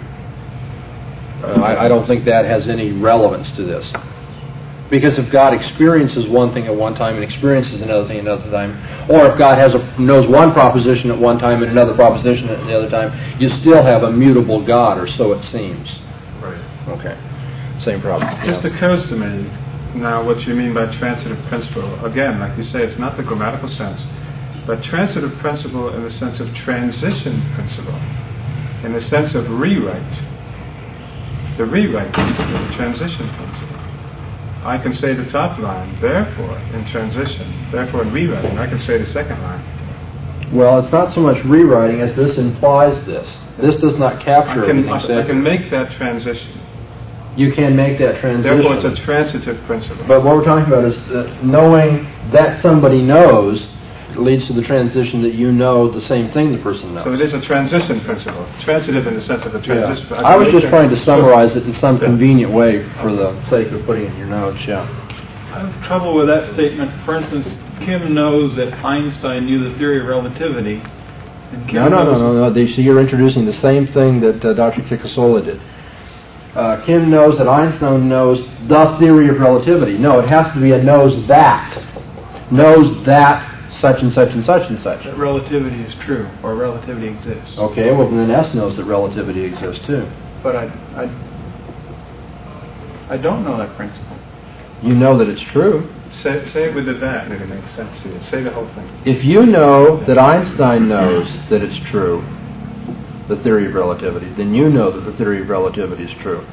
Uh, I, I don't think that has any relevance to this. Because if God experiences one thing at one time and experiences another thing at another time, or if God has a, knows one proposition at one time and another proposition at the other time, you still have a mutable God, or so it seems. Right. Okay, same problem. Just Yeah. occurs to me now what you mean by transitive principle. Again, like you say, it's not the grammatical sense, but transitive principle in the sense of transition principle, in the sense of rewrite. The rewrite principle, the transition principle. I can say the top line, therefore, in transition, therefore in rewriting, I can say the second line. Well, it's not so much rewriting as this implies this. This does not I capture can, everything I said. can make that transition. You can make that transition. Therefore, it's a transitive principle. But what we're talking about is uh, knowing that somebody knows leads to the transition that you know the same thing the person knows. So it is a transition principle, transitive in the sense of a Yeah. transition. I was just trying to summarize it in some Yeah. convenient way for the sake of putting it in your notes, yeah. I have trouble with that statement. For instance, Kim knows that Einstein knew the theory of relativity. And Kim No, no, no, knows- no, no. They- See, you're introducing the same thing that uh, Doctor Kikasola did. Uh, Kim knows that Einstein knows the theory of relativity. No, it has to be a knows that. Knows that such and such and such and such. That relativity is true, or relativity exists. Okay, well then S knows that relativity exists too. But I, I, I don't know that principle. You know that it's true. Say, say it with the that, and it makes sense to you. Say the whole thing. If you know that Einstein knows that it's true, the theory of relativity, then you know that the theory of relativity is true.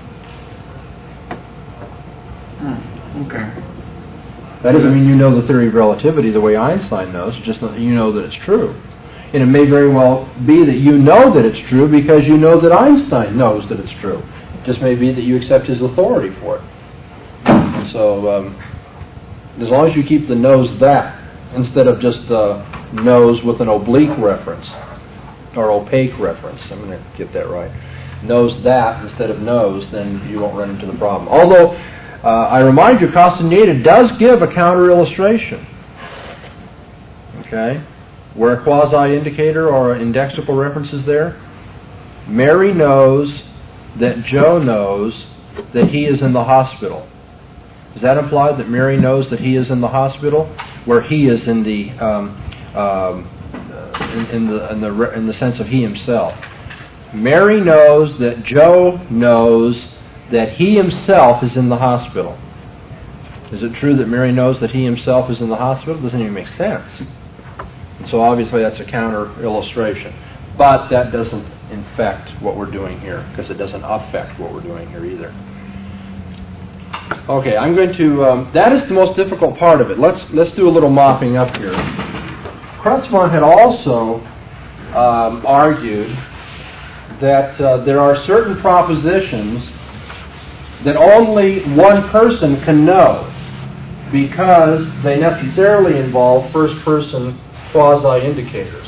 Hmm, okay. That doesn't mean you know the theory of relativity the way Einstein knows, just that you know that it's true. And it may very well be that you know that it's true because you know that Einstein knows that it's true. It just may be that you accept his authority for it. And so, um, as long as you keep the knows that instead of just uh, knows with an oblique reference or opaque reference, I'm going to get that right, knows that instead of knows, then you won't run into the problem. Although, Uh, I remind you, Castaneda does give a counter-illustration, okay, where a quasi-indicator or an indexical reference is there. Mary knows that Joe knows that he is in the hospital. Does that imply that Mary knows that he is in the hospital, where he is in the um, um, in, in the in the in the sense of he himself? Mary knows that Joe knows that he himself is in the hospital. Is it true that Mary knows that he himself is in the hospital? It doesn't even make sense. And so obviously that's a counter illustration. But that doesn't infect what we're doing here, because it doesn't affect what we're doing here either. Okay, I'm going to, um, that is the most difficult part of it. Let's let's do a little mopping up here. Kreutzmann had also um, argued that uh, there are certain propositions that only one person can know because they necessarily involve first-person quasi-indicators.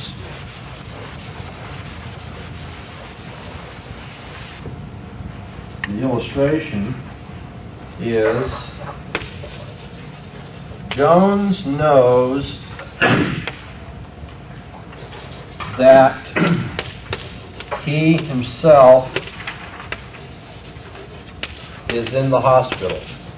The illustration is Jones knows that he himself is in the hospital.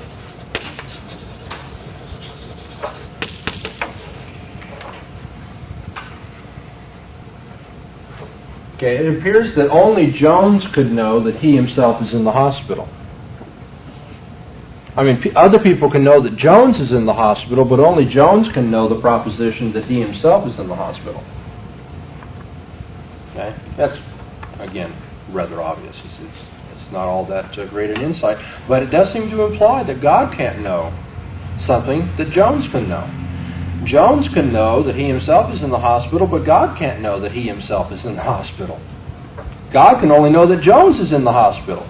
Okay, it appears that only Jones could know that he himself is in the hospital. I mean, p- other people can know that Jones is in the hospital, but only Jones can know the proposition that he himself is in the hospital. Okay, that's, again, rather obvious. It's, it's, it's not all that uh, great an insight, but it does seem to imply that God can't know something that Jones can know. Jones can know that he himself is in the hospital, but God can't know that he himself is in the hospital. God can only know that Jones is in the hospital.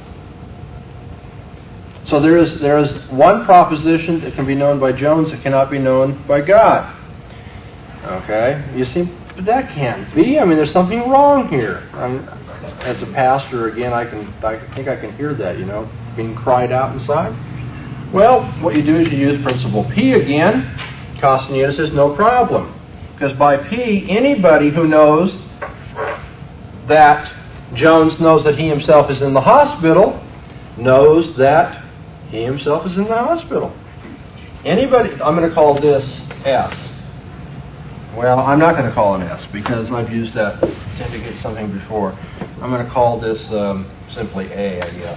So there is there is one proposition that can be known by Jones that cannot be known by God. Okay? You see, but that can't be. I mean, there's something wrong here. I'm, as a pastor, again, I can I think I can hear that, you know, being cried out inside. Well, what you do is you use principle P again. Castaneda says no problem, because by P, anybody who knows that Jones knows that he himself is in the hospital knows that he himself is in the hospital. Anybody, I'm going to call this S. Well, I'm not going to call it S because I've used that to indicate something before. I'm going to call this um, simply A, I guess.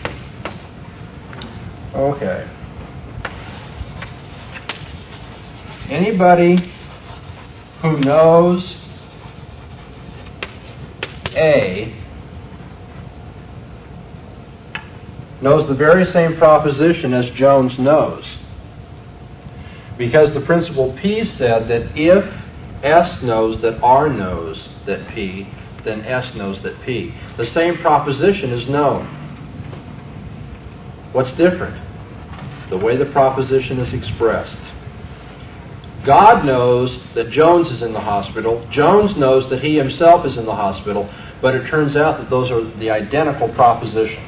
Okay. Anybody who knows A knows the very same proposition as Jones knows. Because the principle P said that if S knows that R knows that P, then S knows that P. The same proposition is known. What's different? The way the proposition is expressed. God knows that Jones is in the hospital. Jones knows that he himself is in the hospital, but it turns out that those are the identical proposition.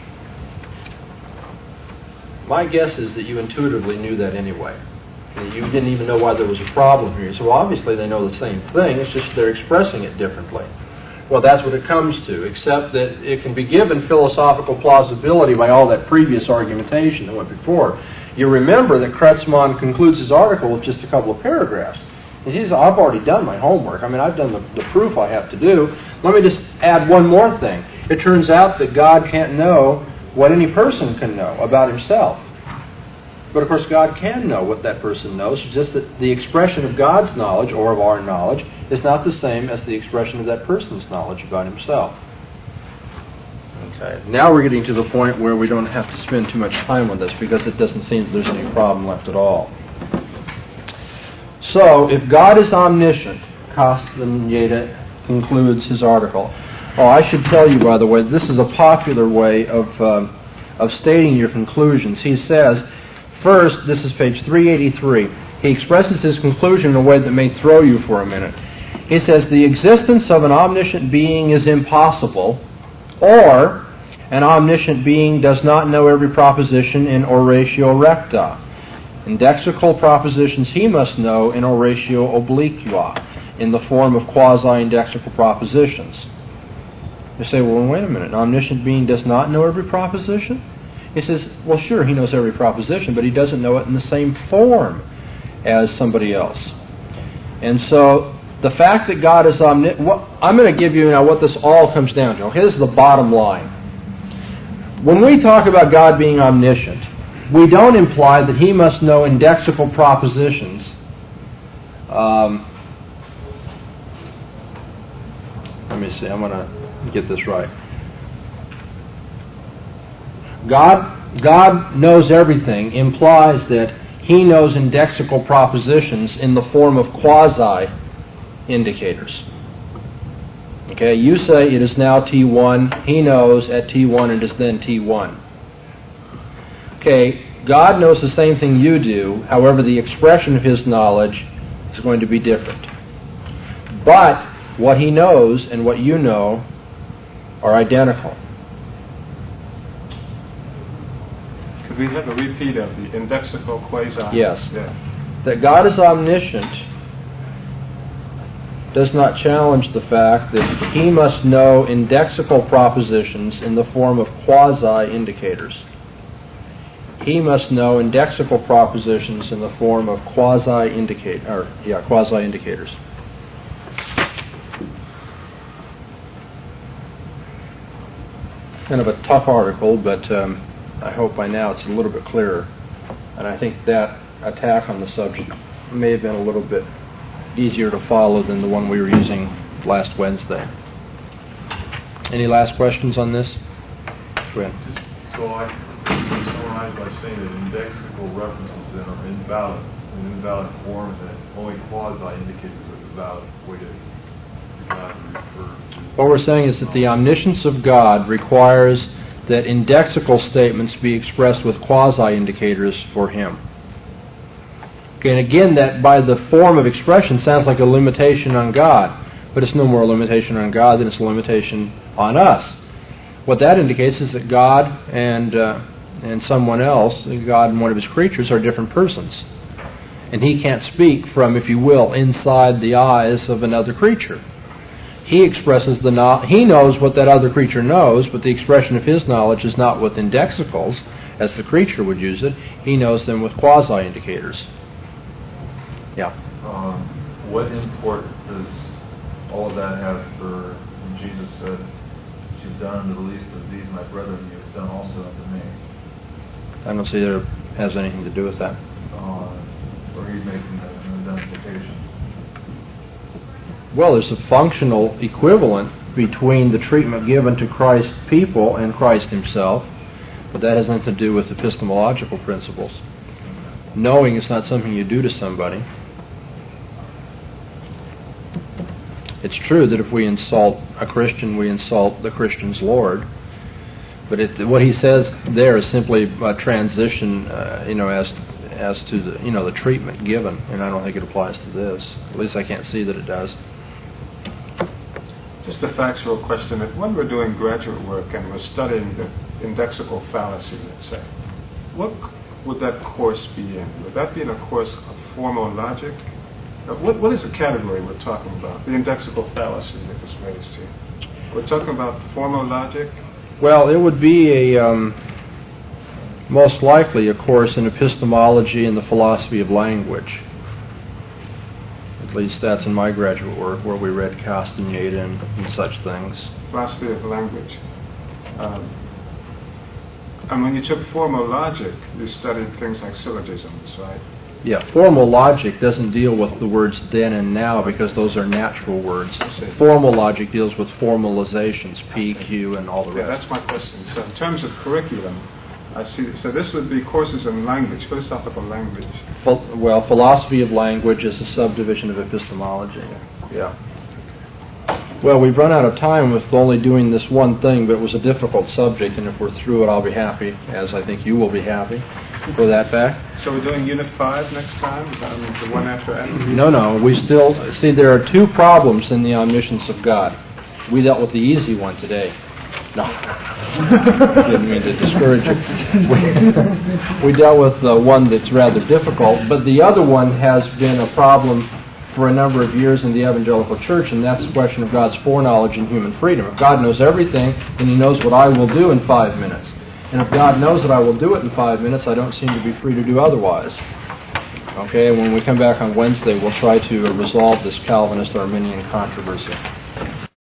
My guess is that you intuitively knew that anyway. You didn't even know why there was a problem here. So obviously they know the same thing, it's just they're expressing it differently. Well, that's what it comes to, except that it can be given philosophical plausibility by all that previous argumentation that went before. You remember that Kreutzmann concludes his article with just a couple of paragraphs. He says, I've already done my homework. I mean, I've done the, the proof I have to do. Let me just add one more thing. It turns out that God can't know what any person can know about himself. But of course, God can know what that person knows. It's just that the expression of God's knowledge, or of our knowledge, is not the same as the expression of that person's knowledge about himself. Okay. Now we're getting to the point where we don't have to spend too much time on this because it doesn't seem that there's any problem left at all. So, if God is omniscient, Castaneda concludes his article. Oh, I should tell you, by the way, this is a popular way of um, of stating your conclusions. He says, first, this is page three eighty-three. He expresses his conclusion in a way that may throw you for a minute. He says, the existence of an omniscient being is impossible, or an omniscient being does not know every proposition in oratio recta. Indexical propositions he must know in oratio obliqua, in the form of quasi-indexical propositions. You say, well, wait a minute, an omniscient being does not know every proposition? He says, well, sure, he knows every proposition, but he doesn't know it in the same form as somebody else. And so the fact that God is omniscient, I'm going to give you now what this all comes down to. Here's the bottom line. When we talk about God being omniscient, we don't imply that he must know indexical propositions. Um, let me see, I'm going to get this right. God, God knows everything implies that he knows indexical propositions in the form of quasi-indicators. Okay, you say it is now T one, he knows at T one it is then T one. Okay, God knows the same thing you do, however the expression of his knowledge is going to be different. But what he knows and what you know are identical. Could we have a repeat of the indexical quasi? Yes. Yeah. That God is omniscient does not challenge the fact that he must know indexical propositions in the form of quasi-indicators. He must know indexical propositions in the form of quasi-indicate, or yeah, quasi-indicators. Kind of a tough article, but um, I hope by now it's a little bit clearer. And I think that attack on the subject may have been a little bit easier to follow than the one we were using last Wednesday. Any last questions on this? Go ahead. So I can summarize by saying that indexical references then are invalid, in invalid forms, and only quasi-indicators are the valid way to God refer to. What we're saying is that the omniscience of God requires that indexical statements be expressed with quasi-indicators for him. Okay, and again, that by the form of expression sounds like a limitation on God, but it's no more a limitation on God than it's a limitation on us. What that indicates is that God and uh, and someone else, God and one of his creatures, are different persons. And he can't speak from, if you will, inside the eyes of another creature. He expresses the no- he knows what that other creature knows, but the expression of his knowledge is not with indexicals, as the creature would use it. He knows them with quasi-indicators. Yeah. Um, what import does all of that have for when Jesus said, "What you've done unto the least of these, my brethren, you have done also unto me"? I don't see that it has anything to do with that. Uh, or he's making an identification. Well, there's a functional equivalent between the treatment given to Christ's people and Christ himself, but that has nothing to do with epistemological principles. Knowing is not something you do to somebody. It's true that if we insult a Christian, we insult the Christian's Lord. But it, what he says there is simply a transition, uh, you know, as as to the you know the treatment given, and I don't think it applies to this. At least I can't see that it does. Just a factual question. If when we're doing graduate work and we're studying the indexical fallacy, let's say, what would that course be in? Would that be in a course of formal logic? Uh, what, what is the category we're talking about? The indexical fallacy that was raised here. We're talking about formal logic? Well, it would be a um, most likely a course in epistemology and the philosophy of language. At least that's in my graduate work, where we read Castaneda and, and such things. Philosophy of language. Um, and when you took formal logic, you studied things like syllogisms, right? Yeah, formal logic doesn't deal with the words then and now because those are natural words. Formal logic deals with formalizations, P, Q, and all the rest. Yeah, that's my question. So in terms of curriculum, I see. So this would be courses in language, philosophical language. Well, philosophy of language is a subdivision of epistemology. Yeah. Well, we've run out of time with only doing this one thing, but it was a difficult subject, and if we're through it, I'll be happy, as I think you will be happy for that fact. So we're doing Unit five next time? Is that the one after that? No, no. We still, see, there are two problems in the omniscience of God. We dealt with the easy one today. No. Didn't mean to discourage you. We, we dealt with uh, one that's rather difficult, but the other one has been a problem for a number of years in the evangelical church, and that's the question of God's foreknowledge and human freedom. If God knows everything, then he knows what I will do in five minutes. And if God knows that I will do it in five minutes, I don't seem to be free to do otherwise. Okay, and when we come back on Wednesday, we'll try to resolve this Calvinist-Arminian controversy.